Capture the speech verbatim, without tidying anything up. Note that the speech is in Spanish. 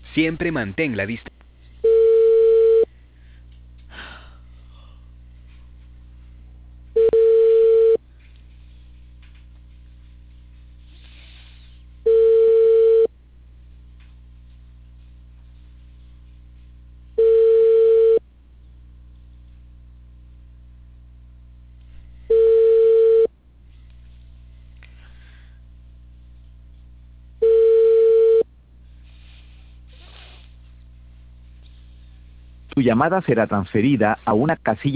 Siempre mantén la distancia. Tu llamada será transferida a una casilla